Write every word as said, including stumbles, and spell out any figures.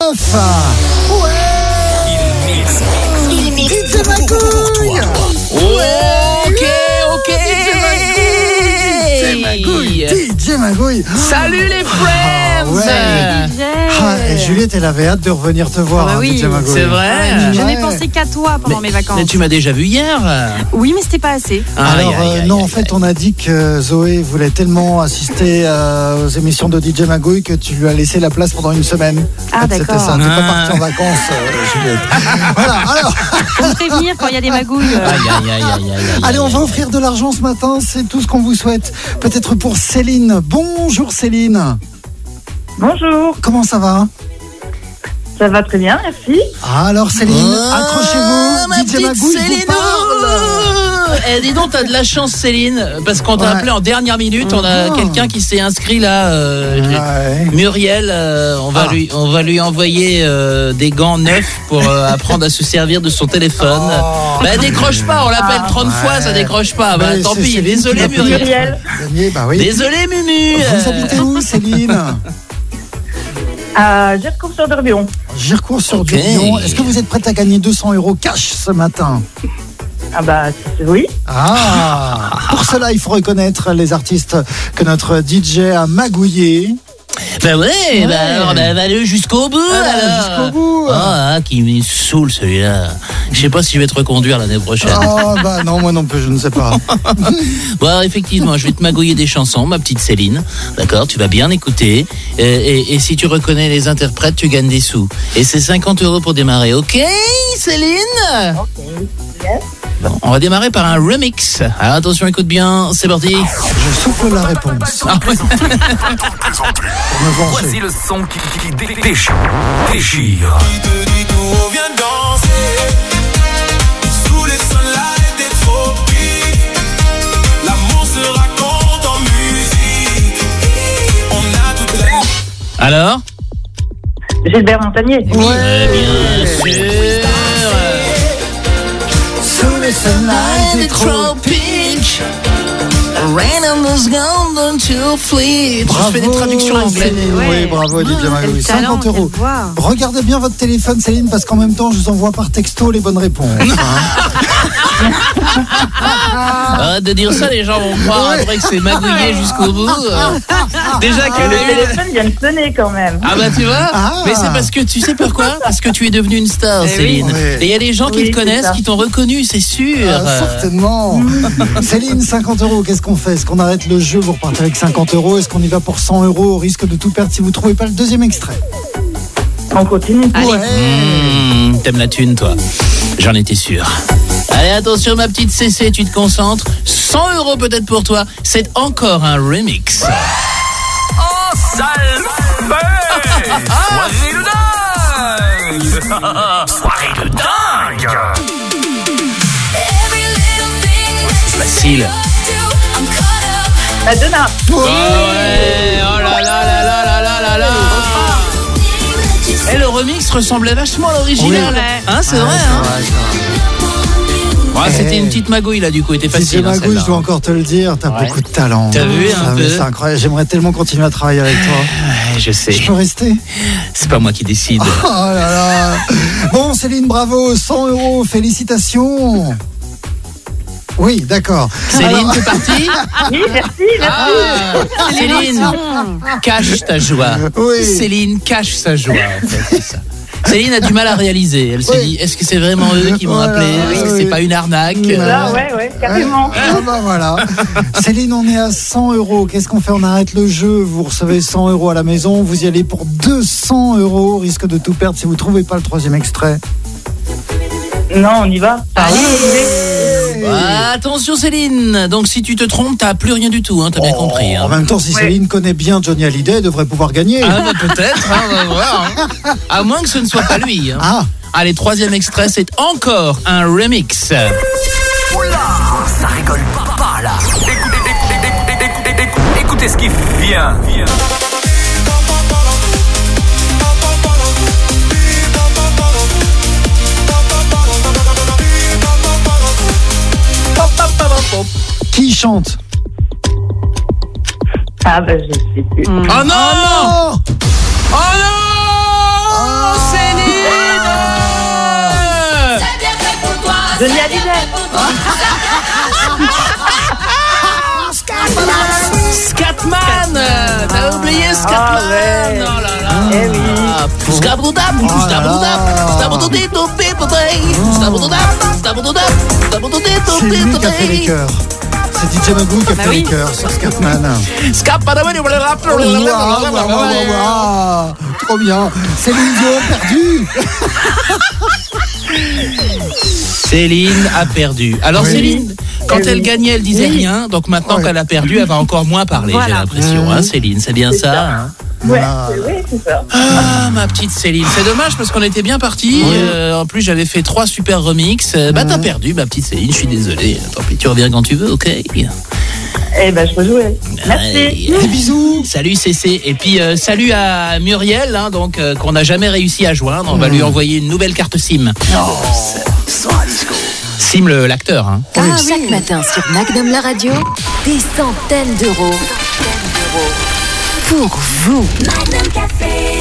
neuf. Ouais. Il mixe. Il mixe D J Magouille. Ok, ok. D J Magouille. D J Magouille. Salut les friends. Ah, ouais. Ah, et Juliette, elle avait hâte de revenir te voir, Ah bah hein, oui. D J Magouille. C'est vrai. Je Ouais. n'ai pensé qu'à toi pendant mais, mes vacances. mais tu m'as déjà vu hier. Oui, mais c'était pas assez. Alors, Aïe, aïe, euh, aïe, non, aïe, en fait, aïe. on a dit que Zoé voulait tellement assister euh, aux émissions de D J Magouille que tu lui as laissé la place pendant une semaine. Ah, En fait, C'était d'accord. ça, t'es pas Ah. parti en vacances, euh, Juliette. Voilà, alors, Faut me prévenir quand il y a des magouilles. Aïe, aïe, aïe, aïe, aïe, aïe, allez, on aïe, va aïe. offrir de l'argent ce matin, c'est tout ce qu'on vous souhaite. Peut-être pour Céline. Bonjour Céline. Bonjour, Comment ça va? ça va très bien, merci. Ah, alors Céline, Ah, accrochez-vous, ma D J petite Magouille vous Céline. parle. Eh, dis donc, t'as de la chance, Céline, parce qu'on t'a Ouais. appelé en dernière minute. On a Ah. quelqu'un qui s'est inscrit là. euh, Ouais. Muriel, euh, on va Ah. lui, on va lui envoyer euh, des gants neufs pour euh, apprendre à se servir de son téléphone. Oh. Bah décroche pas, on l'appelle trente Ouais. fois, ça décroche pas. Bah Ouais, tant c'est pis, Céline désolé qui l'a payé. Muriel. Muriel, Gagné, bah oui. Désolé Mumu. Vous habitez où, Céline? à Gercourt-sur-Dorbion. Gircourt sur Ok. Durbion. Est-ce que vous êtes prête à gagner deux cents euros cash ce matin? Ah bah oui, Ah. Pour cela, il faut reconnaître les artistes que notre D J a magouillés. Bah ouais, Ouais. bah alors, bah, va aller jusqu'au bout Ah, alors. jusqu'au bout. Ah, ah, qui me saoule celui-là. Je sais pas si je vais te reconduire l'année prochaine. Oh bah non, moi non plus, je ne sais pas. Bon, alors, effectivement, je vais te magouiller des chansons, ma petite Céline. D'accord, tu vas bien écouter. Et, et, et si tu reconnais les interprètes, tu gagnes des sous. Et c'est cinquante euros pour démarrer. Ok, Céline? Bon, on va démarrer par un remix. Alors attention, écoute bien, c'est parti. Je souffle la réponse. Ah, ouais. Pour me venger. Voici le son qui, qui, qui dé- déchire. Déchire. Qui te dit tout, viens danser. Sous les sunlights des tropiques. L'amour se raconte en musique. On a toute la... Alors? Gilbert Montagnier. Ouais, bien sûr. Sous les sunlights des tropiques. Rain on the golden to fleet. Je fais des traductions en anglais. Céline. Ouais. Oui, bravo, D J Magouille. Quel talent, cinquante euros. quelle voix. Regardez bien votre téléphone, Céline, parce qu'en même temps, je vous envoie par texto les bonnes réponses. hein. Arrête de dire ça, les gens vont croire après que c'est magouillé jusqu'au bout. Euh, Déjà qu'elle Le a eu... téléphone vient de sonner quand même. Ah bah tu vois, Ah. mais c'est parce que tu sais pourquoi? Parce que tu es devenue une star, Eh Céline. oui. Et il y a des gens qui Oui, te c'est connaissent, ça. qui t'ont reconnu, c'est sûr. Ah, certainement. Céline, cinquante euros, qu'est-ce qu'on fait? Est-ce qu'on arrête le jeu, vous repartez avec cinquante euros? Est-ce qu'on y va pour cent euros au risque de tout perdre si vous trouvez pas le deuxième extrait? On continue. Allez. Ouais. Mmh, t'aimes la thune, toi. J'en étais sûr. Allez, attention, ma petite C C, tu te concentres. cent euros peut-être pour toi. C'est encore un remix. Oh, sale Soirée de dingue. Soirée de dingue. Facile. Madonna. Oh ouais, oh là là là là là là là là. Et le remix ressemblait vachement à l'original. Oui. Hein, c'est Ouais, vrai, c'est hein. vrai, c'est vrai. Ouais, c'était une petite magouille là, du coup, était D J facile. hein, Magouille, celle-là. je dois encore te le dire, t'as Ouais. beaucoup de talent. T'as vu un Ah, mais peu c'est incroyable, j'aimerais tellement continuer à travailler avec toi. Ouais, je sais. Je peux rester? C'est pas moi qui décide. Oh là là. Bon, Céline, bravo, cent euros, félicitations. Oui, d'accord. Céline, t'es partie? Oui, merci, merci. Ah, Céline, cache ta joie. Oui. Céline cache sa joie, en fait, c'est ça. Céline a du mal à réaliser. Elle se Oui. dit, est-ce que c'est vraiment eux qui m'ont Voilà, appelé? Est-ce que oui. c'est pas une arnaque? Là, ouais, ouais, carrément. Ah bah voilà. Céline, on est à cent euros. Qu'est-ce qu'on fait? On arrête le jeu. Vous recevez cent euros à la maison. Vous y allez pour deux cents euros. Risque de tout perdre si vous trouvez pas le troisième extrait. Non, on y va. Allez. Ah, attention Céline. Donc si tu te trompes, t'as plus rien du tout, hein, t'as bien Oh, compris. Hein. En même temps, si Ouais. Céline connaît bien Johnny Hallyday, elle devrait pouvoir gagner. Ah bah peut-être, hein, on va voir. hein. À moins que ce ne soit pas lui. Hein. Ah. Allez, troisième extrait, c'est encore un remix. Oula, ça rigole pas, pas là. Écoutez, écoutez, écoutez, écoutez, écoutez, écoutez ce qui vient. vient. Qui chante? Ah bah je sais plus. Oh non! Oh Oh non! Johnny Hallyday. Scatman, euh, t'as oublié Scatman. Ah ouais. Oh là là. Eh oui. Scabroudap, Oh là scabroudap, là. scabroudito, pipotei, scabroudap, scabroudap, scabroudito, C'est lui qui a fait les pipotei. cœurs. C'est D J Magoo qui a Bah fait oui. les cœurs sur Scatman. Scapadabadi, Waouh, waouh, waouh, waouh, waouh. Trop bien. Céline Dion perdue. Céline a perdu. Alors Oui. Céline, quand Eh elle oui. gagnait, elle disait Oui. rien. Donc maintenant Ouais. qu'elle a perdu, elle va encore moins parler, j'ai Voilà. l'impression. Hein, Céline, c'est bien C'est ça, ça. hein. Ouais, Voilà. c'est- ouais, c'est ça. Ah, ma petite Céline. C'est dommage parce qu'on était bien partis. Oui. Euh, en plus, j'avais fait trois super remixes. Euh, Bah, t'as Ouais. perdu, ma petite Céline. Je suis désolé. Tant pis, tu reviens quand tu veux, ok? Eh ben, je peux jouer. Merci. Allez. Des bisous. Salut Cécé. Et puis euh, salut à Muriel, hein, donc euh, qu'on n'a jamais réussi à joindre. On va lui envoyer une nouvelle carte SIM. SIM le- l'acteur. Hein. Chaque matin sur Magnum la radio, des centaines d'euros pour vous. Magnum Café.